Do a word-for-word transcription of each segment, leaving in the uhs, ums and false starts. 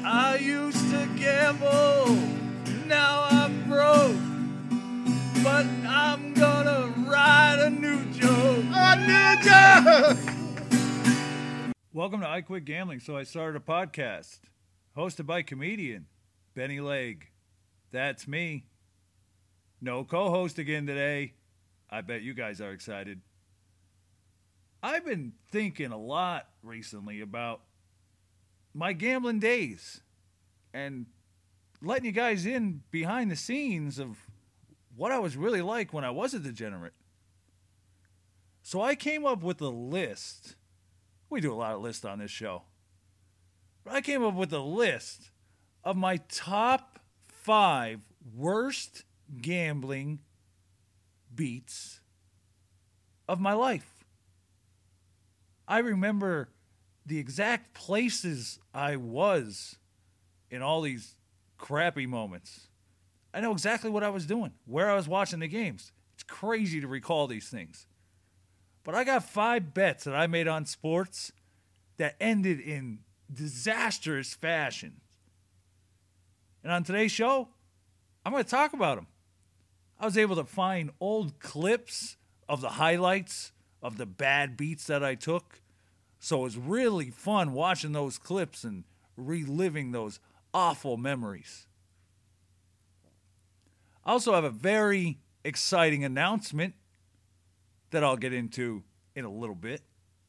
I used to gamble, now I'm broke, but I'm gonna write a new joke. A new joke! Welcome to I Quit Gambling, So I Started a Podcast, hosted by comedian Benny Legg. That's me. No co-host again today. I bet you guys are excited. I've been thinking a lot recently about my gambling days and letting you guys in behind the scenes of what I was really like when I was a degenerate. So I came up with a list. We do a lot of lists on this show. But I came up with a list of my top five worst gambling beats of my life. I remember the exact places I was in all these crappy moments. I know exactly what I was doing, where I was watching the games. It's crazy to recall these things. But I got five bets that I made on sports that ended in disastrous fashion. And on today's show, I'm going to talk about them. I was able to find old clips of the highlights of the bad beats that I took. So it was really fun watching those clips and reliving those awful memories. I also have a very exciting announcement that I'll get into in a little bit.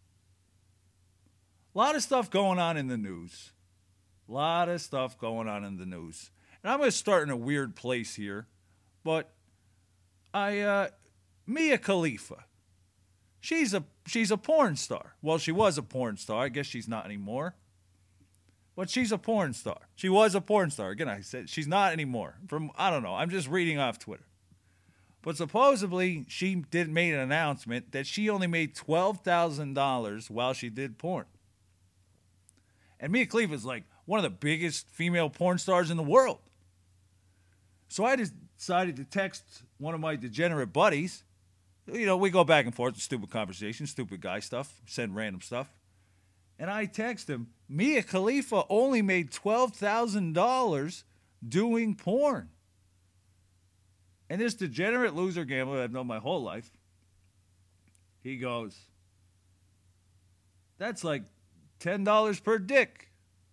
A lot of stuff going on in the news. A lot of stuff going on in the news. And I'm going to start in a weird place here. But I, uh, Mia Khalifa. She's a she's a porn star. Well, she was a porn star. I guess she's not anymore. But she's a porn star. She was a porn star. Again, I said she's not anymore. From I don't know. I'm just reading off Twitter. But supposedly she did made an announcement that she only made twelve thousand dollars while she did porn. And Mia Khalifa is like one of the biggest female porn stars in the world. So I just decided to text one of my degenerate buddies. You know, we go back and forth with stupid conversations, stupid guy stuff, send random stuff. And I text him, Mia Khalifa only made twelve thousand dollars doing porn. And this degenerate loser gambler that I've known my whole life, he goes, that's like ten dollars per dick.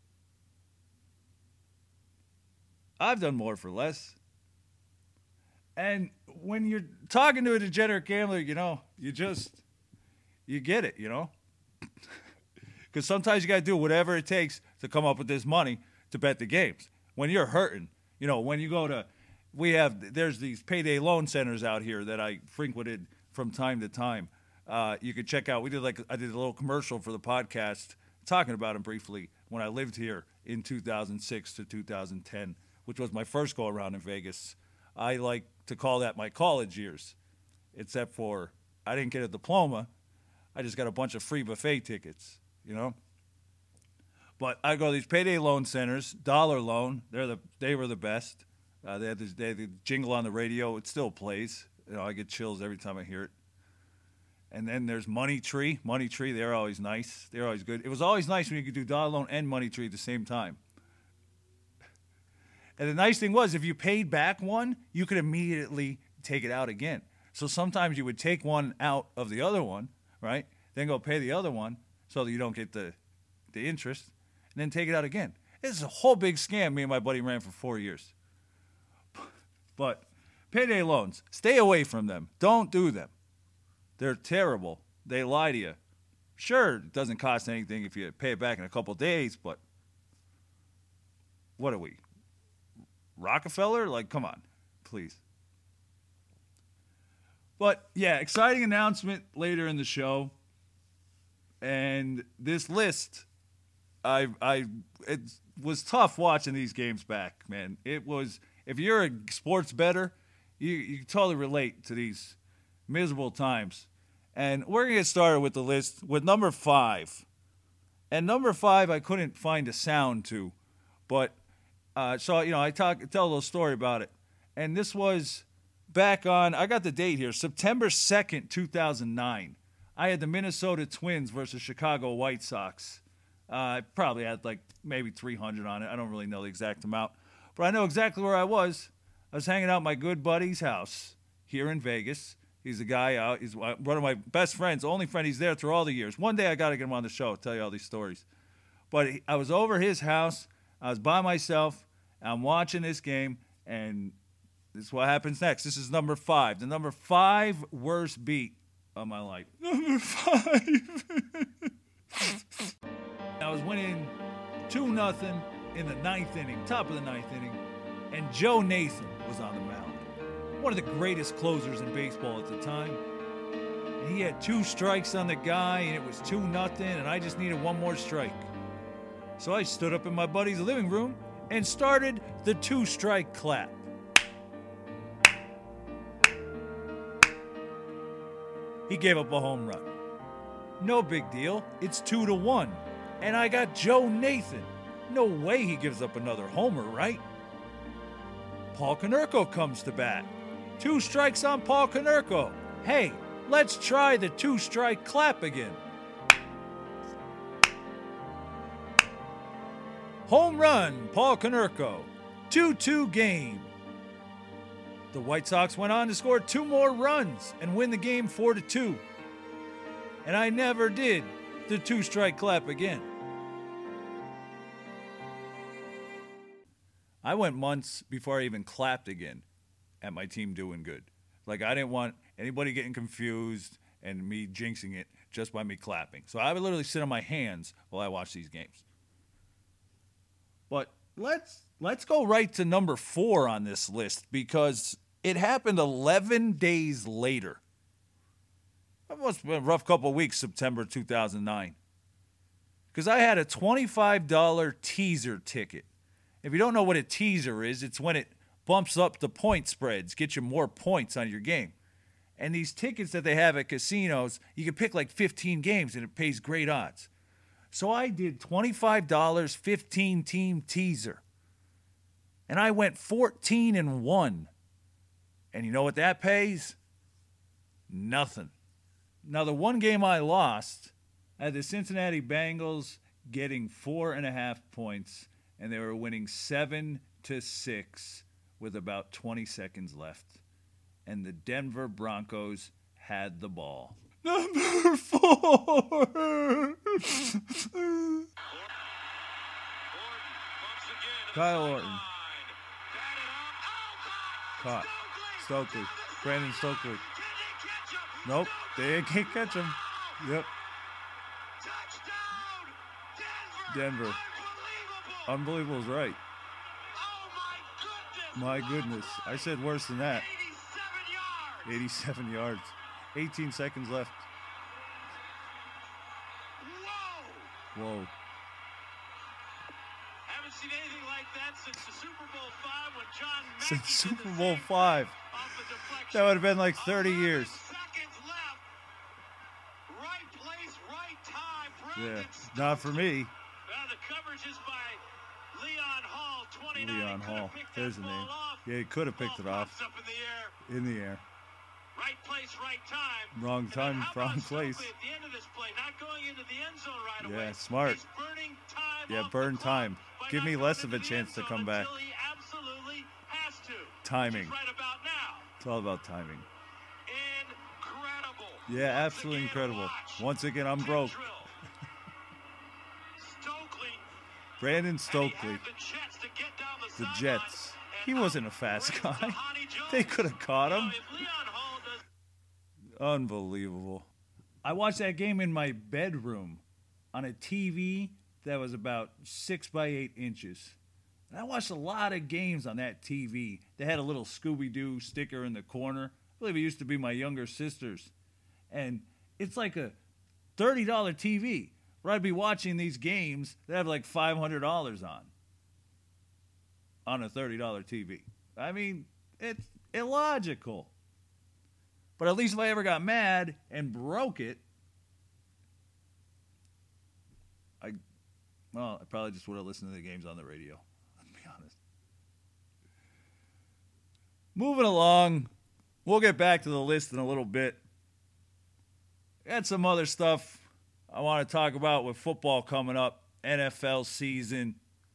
I've done more for less. And when you're talking to a degenerate gambler, you know, you just, you get it, you know? Because sometimes you got to do whatever it takes to come up with this money to bet the games. When you're hurting, you know, when you go to, we have, there's these payday loan centers out here that I frequented from time to time. Uh, you could check out, we did like, I did a little commercial for the podcast talking about them briefly when I lived here in two thousand six to two thousand ten, which was my first go around in Vegas. I like to call that my college years, except for I didn't get a diploma. I just got a bunch of free buffet tickets, you know. But I go to these payday loan centers, Dollar Loan. They're the they were the best. Uh, they had this they had the jingle on the radio. It still plays. You know, I get chills every time I hear it. And then there's Money Tree. Money Tree, they're always nice. They're always good. It was always nice when you could do Dollar Loan and Money Tree at the same time. And the nice thing was, if you paid back one, you could immediately take it out again. So sometimes you would take one out of the other one, right? Then go pay the other one so that you don't get the, the interest, and then take it out again. This is a whole big scam me and my buddy ran for four years. But payday loans, stay away from them. Don't do them. They're terrible. They lie to you. Sure, it doesn't cost anything if you pay it back in a couple days, but what are we? Rockefeller? Like, come on, please. But, yeah, exciting announcement later in the show. And this list, I, I, it was tough watching these games back, man. It was, if you're a sports bettor, you, you can totally relate to these miserable times. And we're going to get started with the list with number five. And number five, I couldn't find a sound to, but Uh, so, you know, I talk, tell a little story about it. And this was back on, I got the date here, September second, two thousand nine. I had the Minnesota Twins versus Chicago White Sox. Uh, I probably had like maybe three hundred on it. I don't really know the exact amount. But I know exactly where I was. I was hanging out at my good buddy's house here in Vegas. He's a guy out. He's one of my best friends, only friend. He's there through all the years. One day I got to get him on the show, tell you all these stories. But he, I was over his house. I was by myself. I'm watching this game, and this is what happens next. This is number five. The number five worst beat of my life. Number five. I was winning two nothing in the ninth inning, top of the ninth inning, and Joe Nathan was on the mound. One of the greatest closers in baseball at the time. And he had two strikes on the guy, and it was two nothing, and I just needed one more strike. So I stood up in my buddy's living room and started the two-strike clap. He gave up a home run. No big deal. It's two to one. And I got Joe Nathan. No way he gives up another homer, right? Paul Konerko comes to bat. Two strikes on Paul Konerko. Hey, let's try the two-strike clap again. Home run, Paul Konerko. two two game. The White Sox went on to score two more runs and win the game four to two. And I never did the two-strike clap again. I went months before I even clapped again at my team doing good. Like, I didn't want anybody getting confused and me jinxing it just by me clapping. So I would literally sit on my hands while I watched these games. But let's let's go right to number four on this list because it happened eleven days later. That must have been a rough couple of weeks, September two thousand nine. Because I had a twenty-five dollars teaser ticket. If you don't know what a teaser is, it's when it bumps up the point spreads, gets you more points on your game. And these tickets that they have at casinos, you can pick like fifteen games and it pays great odds. So I did twenty-five dollars, fifteen-team teaser. And I went fourteen and one. And you know what that pays? Nothing. Now, the one game I lost, I had the Cincinnati Bengals getting four and a half points, and they were winning seven to six with about twenty seconds left. And the Denver Broncos had the ball. Number four. Kyle Orton. Caught. Stokely. Brandon Stokely. Nope. They can't catch him. Yep. Denver. Unbelievable is right. My goodness. I said worse than that. eighty-seven yards. eighteen seconds left. Whoa. Whoa. Haven't seen anything like that since the Super Bowl five when John Mackey Since did Super the Bowl same five. off the deflection. That would have been like thirty years. Seconds left. Right place, right time. Yeah. Brandon Not for me. Well, the coverage is by Leon Hall, twenty-nine. Leon Could have Hall. picked There's that the ball name. off. Yeah, he could have picked Ball it off. pops up in the air. In the air. Right place, right time. Wrong And time, then how wrong about place. Stokely at the end of this play, not going into the end zone right Yeah, away. smart. He's burning time Yeah, off burn the clock time. by Give not me going less of into a the chance end to zone come back. until he absolutely has to. Timing. Which is right about now. It's all about timing. Incredible. Yeah, Once absolutely again, incredible. watch. Once again, I'm Quick broke. drill. Stokely. Brandon And he Stokely. had the Jets to get down the The sideline, Jets. He and wasn't a out fast breaks guy. Tahani Jones. They could have caught Now, him. if Leon Hall does Unbelievable. I watched that game in my bedroom on a T V that was about six by eight inches. And I watched a lot of games on that T V. They had a little Scooby-Doo sticker in the corner. I believe it used to be my younger sister's. And it's like a thirty dollars T V where I'd be watching these games that have like five hundred dollars on. On a thirty dollars T V. I mean, it's illogical. But at least if I ever got mad and broke it, I, well, I probably just would have listened to the games on the radio, let's be honest. Moving along, we'll get back to the list in a little bit. Got some other stuff I want to talk about with football coming up. N F L season.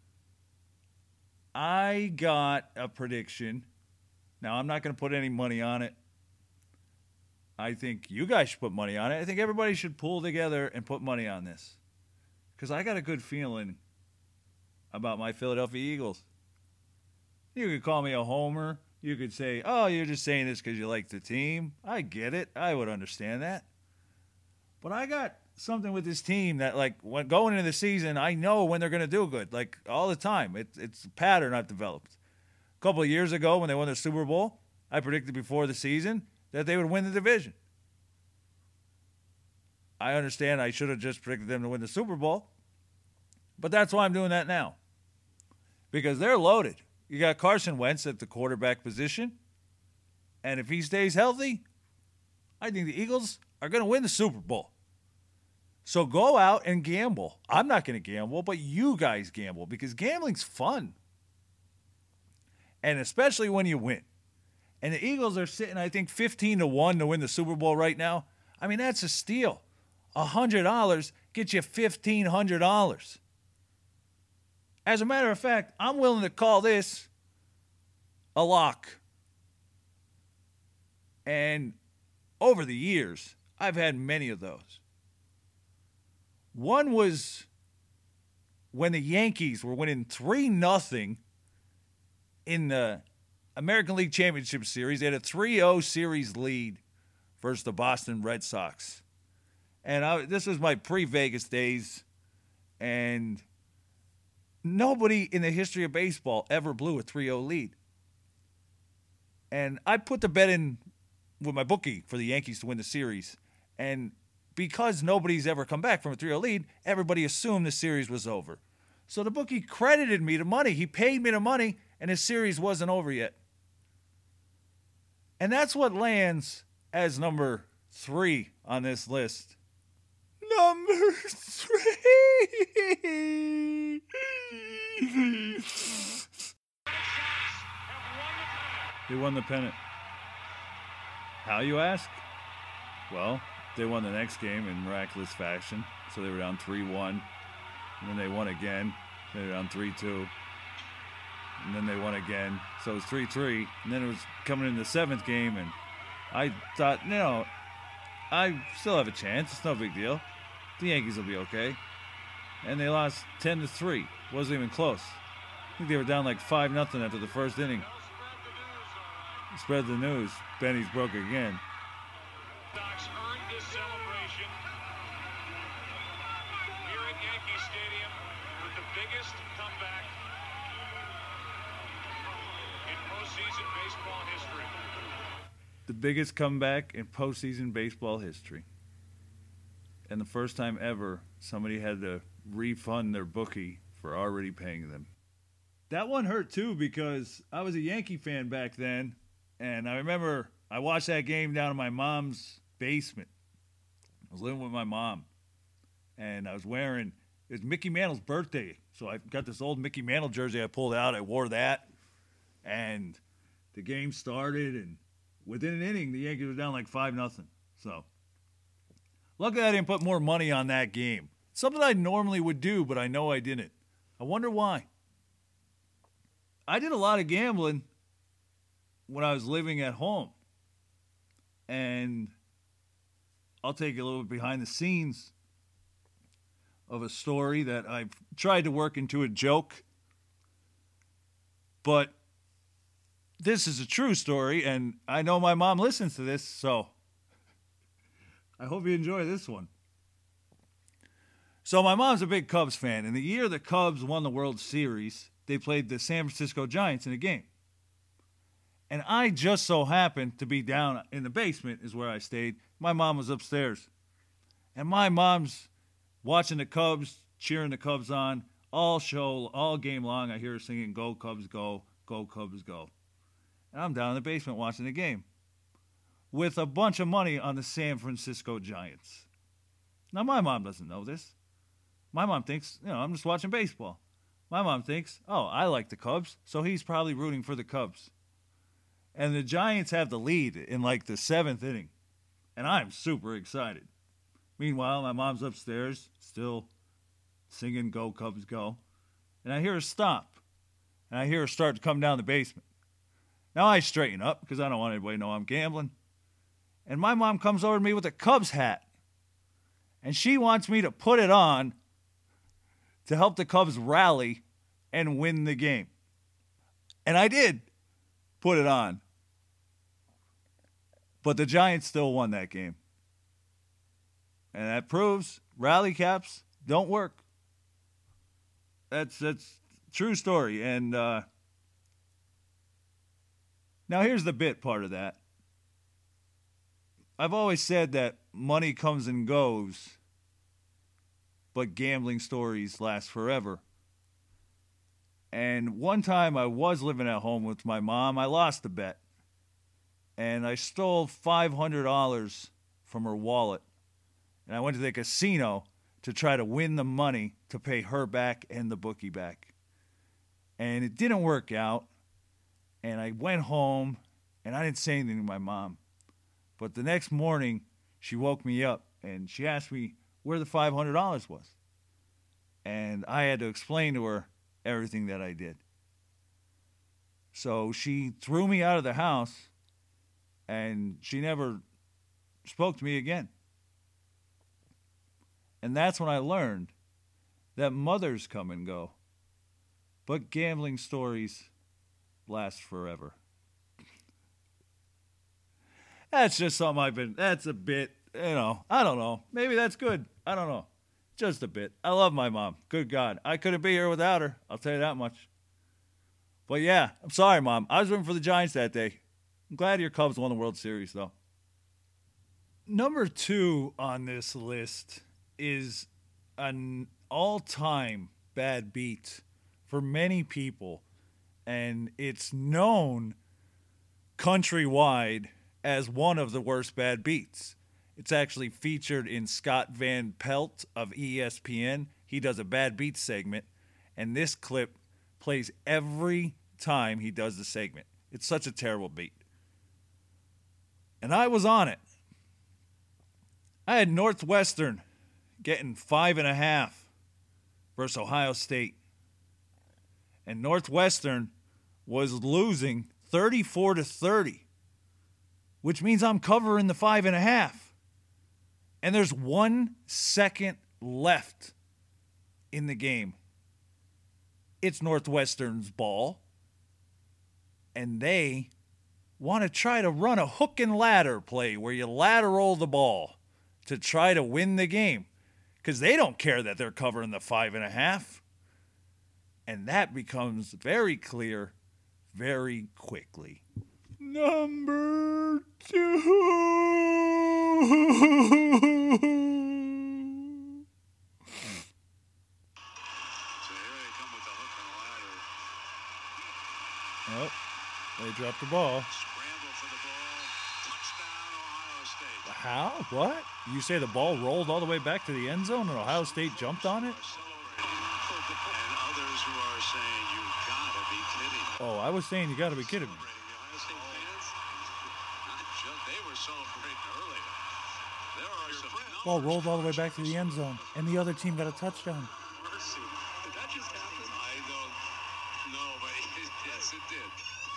I got a prediction. Now, I'm not going to put any money on it. I think you guys should put money on it. I think everybody should pull together and put money on this. Because I got a good feeling about my Philadelphia Eagles. You could call me a homer. You could say, oh, you're just saying this because you like the team. I get it. I would understand that. But I got something with this team that, like, when going into the season, I know when they're going to do good, like, all the time. It, it's a pattern I've developed. A couple of years ago when they won the Super Bowl, I predicted before the season that they would win the division. I understand I should have just predicted them to win the Super Bowl, but that's why I'm doing that now. Because they're loaded. You got Carson Wentz at the quarterback position, and if he stays healthy, I think the Eagles are going to win the Super Bowl. So go out and gamble. I'm not going to gamble, but you guys gamble because gambling's fun. And especially when you win. And the Eagles are sitting, I think, fifteen to one to win the Super Bowl right now. I mean, that's a steal. one hundred dollars gets you fifteen hundred dollars. As a matter of fact, I'm willing to call this a lock. And over the years, I've had many of those. One was when the Yankees were winning three nothing in the American League Championship Series. They had a three oh series lead versus the Boston Red Sox. And I, this was my pre-Vegas days, and nobody in the history of baseball ever blew a three oh lead. And I put the bet in with my bookie for the Yankees to win the series. And because nobody's ever come back from a three oh lead, everybody assumed the series was over. So the bookie credited me the money. He paid me the money, and his series wasn't over yet. And that's what lands as number three on this list. Number three. They won the pennant. How, you ask? Well, they won the next game in miraculous fashion. So they were down three one. And then they won again. They were down three two. And then they won again. So it was three three. And then it was coming in the seventh game. And I thought, you know, I still have a chance. It's no big deal. The Yankees will be okay. And they lost ten to three. Wasn't even close. I think they were down like five nothing after the first inning. Spread the news. Benny's broke again. Sox earned this celebration here at Yankee Stadium with the biggest comeback in postseason baseball history. The biggest comeback in postseason baseball history. And the first time ever somebody had to refund their bookie for already paying them. That one hurt too because I was a Yankee fan back then. And I remember I watched that game down in my mom's basement. I was living with my mom. And I was wearing, it was Mickey Mantle's birthday. So I got this old Mickey Mantle jersey I pulled out. I wore that. And the game started. And within an inning, the Yankees were down like five nothing. So luckily I didn't put more money on that game. Something I normally would do, but I know I didn't. I wonder why. I did a lot of gambling when I was living at home. And I'll take you a little bit behind the scenes of a story that I've tried to work into a joke. But this is a true story, and I know my mom listens to this, so I hope you enjoy this one. So my mom's a big Cubs fan, and the year the Cubs won the World Series, they played the San Francisco Giants in a game. And I just so happened to be down in the basement is where I stayed. My mom was upstairs. And my mom's watching the Cubs, cheering the Cubs on, all show, all game long. I hear her singing, "Go Cubs, go, go Cubs, go." And I'm down in the basement watching the game with a bunch of money on the San Francisco Giants. Now, my mom doesn't know this. My mom thinks, you know, I'm just watching baseball. My mom thinks, oh, I like the Cubs, so he's probably rooting for the Cubs. And the Giants have the lead in like the seventh inning. And I'm super excited. Meanwhile, my mom's upstairs, still singing Go Cubs Go. And I hear her stop. And I hear her start to come down the basement. Now I straighten up because I don't want anybody to know I'm gambling. And my mom comes over to me with a Cubs hat. And she wants me to put it on to help the Cubs rally and win the game. And I did put it on. But the Giants still won that game. And that proves rally caps don't work. That's that's true story. And uh, now here's the bit part of that. I've always said that money comes and goes, but gambling stories last forever. And one time I was living at home with my mom. I lost a bet. And I stole five hundred dollars from her wallet. And I went to the casino to try to win the money to pay her back and the bookie back. And it didn't work out. And I went home, and I didn't say anything to my mom. But the next morning, she woke me up, and she asked me where the five hundred dollars was. And I had to explain to her everything that I did. So she threw me out of the house, and she never spoke to me again. And that's when I learned that mothers come and go, but gambling stories last forever. That's just something I've been, that's a bit, you know, I don't know. Maybe that's good. I don't know. Just a bit. I love my mom. Good God. I couldn't be here without her. I'll tell you that much. But yeah, I'm sorry, Mom. I was rooting for the Giants that day. I'm glad your Cubs won the World Series, though. Number two on this list is an all-time bad beat for many people, and it's known countrywide as one of the worst bad beats. It's actually featured in Scott Van Pelt of E S P N. He does a bad beat segment, and this clip plays every time he does the segment. It's such a terrible beat. And I was on it. I had Northwestern getting five and a half versus Ohio State. And Northwestern was losing thirty-four to thirty, which means I'm covering the five and a half. And there's one second left in the game. It's Northwestern's ball. And they want to try to run a hook and ladder play where you lateral the ball to try to win the game. Because they don't care that they're covering the five and a half. And that becomes very clear very quickly. Number two. Oh, they dropped the ball. Scramble for the ball. Touchdown, Ohio State. How? What? You say the ball rolled all the way back to the end zone and Ohio State jumped on it? And others who are saying, you gotta be kidding me. Oh, I was saying you got to be kidding me. The Ohio State fans, not just, they were celebrating earlier. There are some Ball rolled all the way back to the end zone, and the other team got a touchdown. mercy. Did that just happen? I don't know, but yes, it did.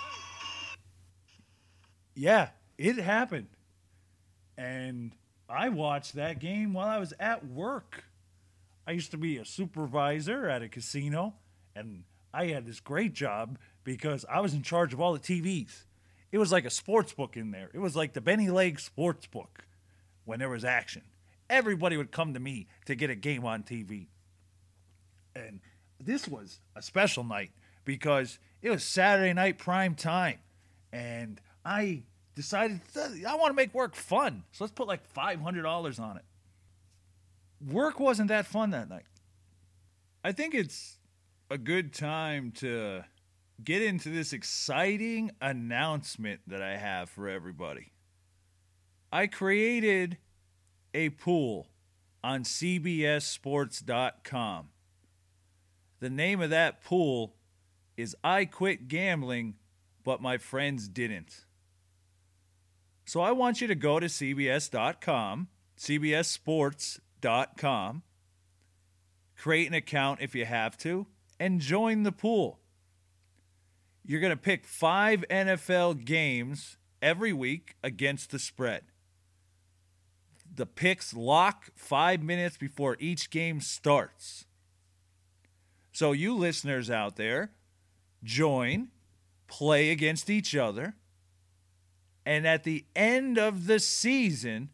Yeah, it happened. And I watched that game while I was at work. I used to be a supervisor at a casino, and I had this great job because I was in charge of all the T Vs. It was like a sports book in there. It was like the Benny Legg sports book when there was action. Everybody would come to me to get a game on T V. And this was a special night because it was Saturday night prime time. And I decided I want to make work fun. So let's put like five hundred dollars on it. Work wasn't that fun that night. I think it's a good time to get into this exciting announcement that I have for everybody. I created a pool on C B S sports dot com. The name of that pool is I Quit Gambling, but my friends didn't. So I want you to go to C B S dot com, C B S sports dot com, create an account if you have to, and join the pool. You're going to pick five N F L games every week against the spread. The picks lock five minutes before each game starts. So you listeners out there, join, play against each other, and at the end of the season,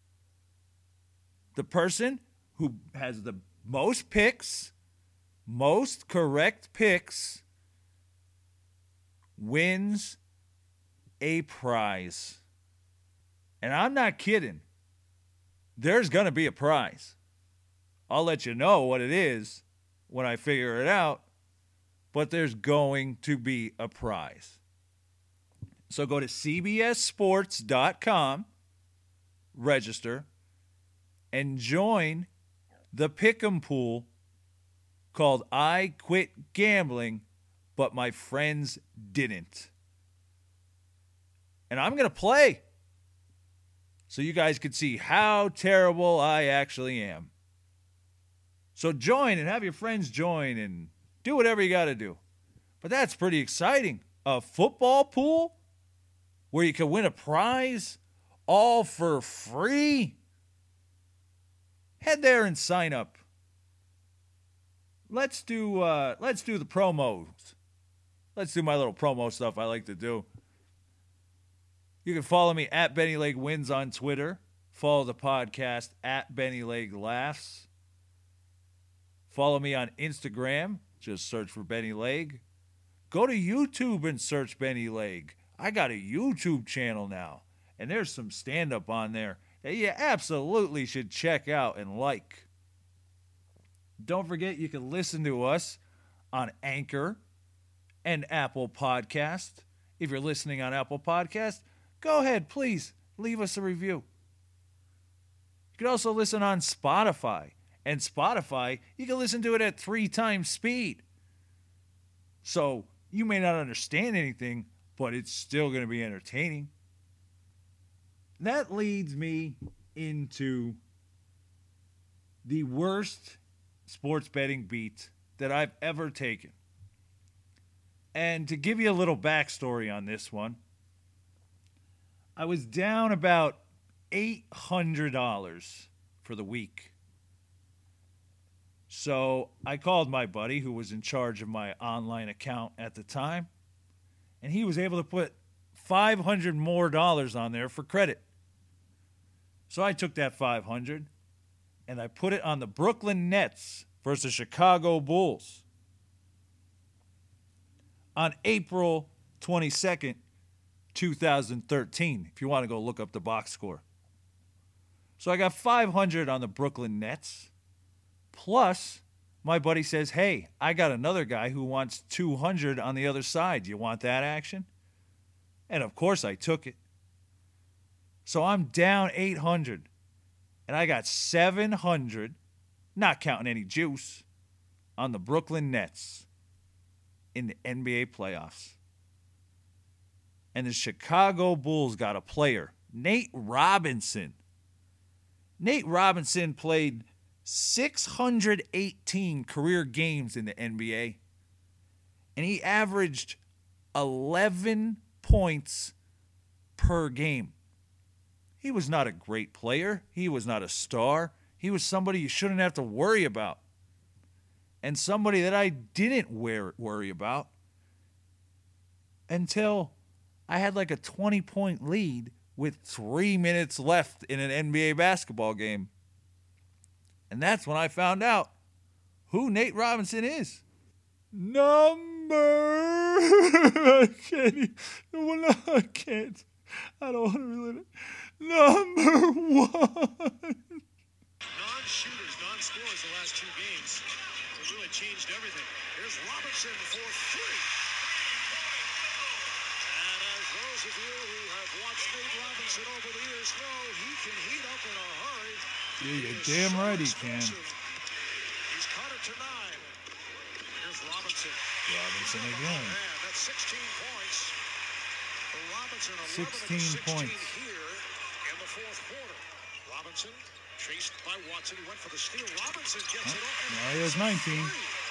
the person who has the most picks, most correct picks, wins a prize. And I'm not kidding. There's going to be a prize. I'll let you know what it is when I figure it out, but there's going to be a prize. So go to C B S sports dot com, register, and join the pick'em pool called I Quit Gambling, but my friends didn't. And I'm going to play so you guys can see how terrible I actually am. So join and have your friends join and do whatever you got to do. But that's pretty exciting. A football pool where you can win a prize all for free. Head there and sign up. Let's do uh, let's do the promos. Let's do my little promo stuff I like to do. You can follow me at Benny Lake Wins on Twitter. Follow the podcast at Benny Lake Laughs. Follow me on Instagram. Just search for Benny Lake. Go to YouTube and search Benny Lake. I got a YouTube channel now, and there's some stand-up on there that you absolutely should check out and like. Don't forget you can listen to us on Anchor and Apple Podcast. If you're listening on Apple Podcast, go ahead, please, leave us a review. You can also listen on Spotify. And Spotify, you can listen to it at three times speed. So you may not understand anything, but it's still going to be entertaining. That leads me into the worst sports betting beat that I've ever taken. And to give you a little backstory on this one, I was down about eight hundred dollars for the week. So I called my buddy who was in charge of my online account at the time, and he was able to put five hundred more dollars on there for credit. So I took that five hundred and I put it on the Brooklyn Nets versus Chicago Bulls on April twenty-second, twenty thirteen, if you want to go look up the box score. So I got five hundred on the Brooklyn Nets. Plus, my buddy says, hey, I got another guy who wants two hundred on the other side. Do you want that action? And of course I took it. So I'm down eight hundred. And I got seven hundred, not counting any juice, on the Brooklyn Nets in the N B A playoffs. And the Chicago Bulls got a player, Nate Robinson. Nate Robinson played six hundred eighteen career games in the N B A, and he averaged eleven points per game. He was not a great player. He was not a star. He was somebody you shouldn't have to worry about, and somebody that I didn't worry about until I had like a twenty-point lead with three minutes left in an N B A basketball game. And that's when I found out who Nate Robinson is. Number... I can't... Well, no, I can't. I don't want to relive it. Number one. Non-shooters, non-scorers the last two games. It really changed everything. Here's Robinson for three. And as those of you who have watched Nate Robinson over the years know, he can heat up in a hurry. Yeah, you're damn right he can. He's cut it to nine. Here's Robinson. Robinson again. Man, that's sixteen points. For Robinson, sixteen points here in the fourth quarter. Robinson Chased by Watson. He went for the steal. Robinson gets Oh, it off. now he has nineteen.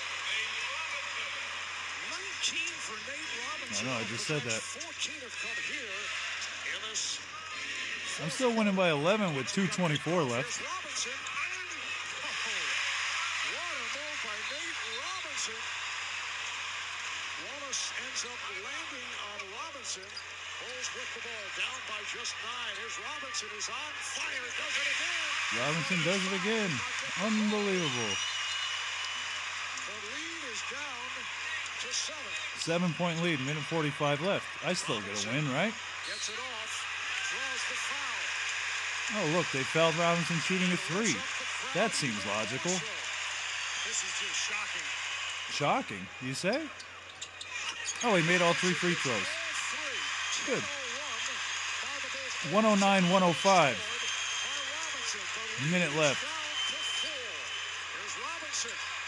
nineteen for Nate Robinson. I know, I just said that. fourteen have come here in this. I'm still winning by eleven with two twenty-four left. Here's Robinson. Oh, what a move by Nate Robinson. Wallace ends up landing on Robinson. Bulls with the ball, down by just nine. Here's Robinson, who's on fire, does it again. Robinson does it again. Unbelievable. The lead is down to seven. Seven-point lead, minute forty-five left. I still get a win, right? Gets it off, draws the foul. Oh, look, they fouled Robinson shooting a three. That seems logical. This is just shocking. Shocking, you say? Oh, he made all three free throws. Good. one oh nine one oh five. Minute left. Here's Robinson.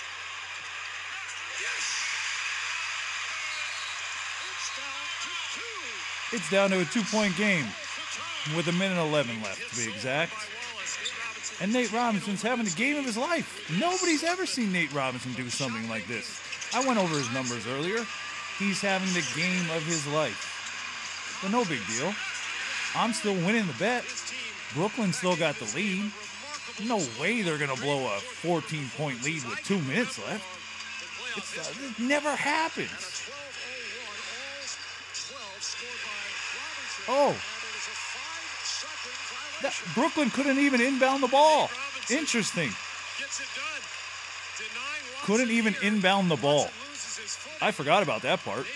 Yes! It's down to two. It's down to a two-point game with a minute eleven left, to be exact. And Nate Robinson's having the game of his life. Nobody's ever seen Nate Robinson do something like this. I went over his numbers earlier. He's having the game of his life. But no big deal. I'm still winning the bet. Brooklyn still got the lead. No way they're going to blow a fourteen-point lead with two minutes left. It's, uh, it never happens. Oh. That, Brooklyn couldn't even inbound the ball. Interesting. Couldn't even inbound the ball. I forgot about that part.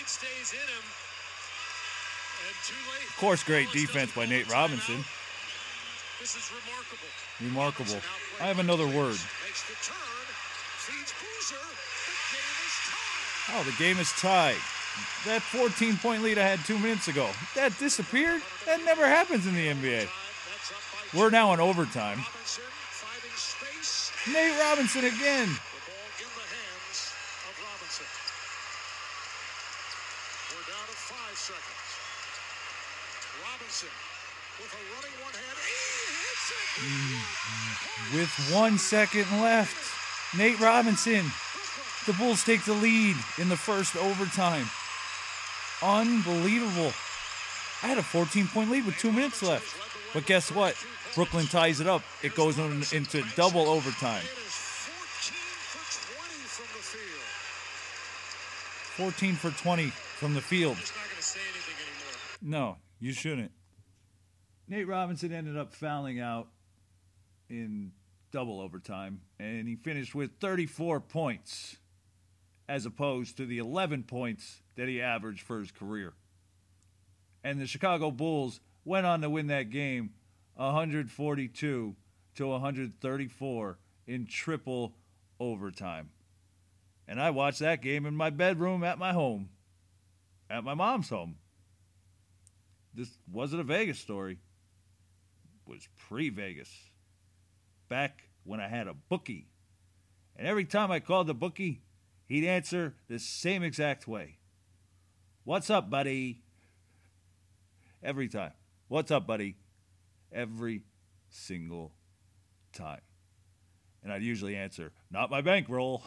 Of course, great defense by Nate Robinson. This is remarkable. Remarkable. I have another word. Makes the turn, feeds Boozer. The game is tied. Oh, the game is tied. That fourteen-point lead I had two minutes ago, that disappeared? That never happens in the N B A. We're now in overtime. Robinson finding space. Nate Robinson again. The ball in the hands of Robinson. We're down to five seconds. Robinson with a running one hand. He hits it. With one second left, Nate Robinson. The Bulls take the lead in the first overtime. Unbelievable. I had a fourteen-point lead with two minutes left. But guess what? Brooklyn ties it up. It goes on into double overtime. It is fourteen for twenty from the field. fourteen for twenty from the field. I'm just not going to say anything anymore. No, you shouldn't. Nate Robinson ended up fouling out in double overtime, and he finished with thirty-four points as opposed to the eleven points that he averaged for his career. And the Chicago Bulls went on to win that game one forty-two to one thirty-four in triple overtime. And I watched that game in my bedroom at my home, at my mom's home. This wasn't a Vegas story. It was pre-Vegas. Back when I had a bookie. And every time I called the bookie, he'd answer the same exact way. What's up, buddy? Every time. What's up, buddy? Every single time. And I'd usually answer, not my bankroll.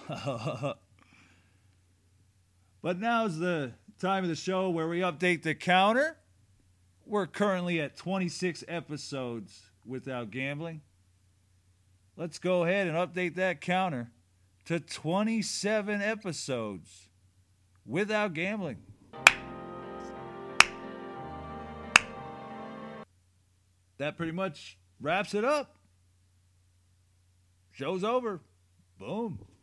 But now's the time of the show where we update the counter. We're currently at twenty-six episodes without gambling. Let's go ahead and update that counter to twenty-seven episodes without gambling. That pretty much wraps it up. Show's over. Boom.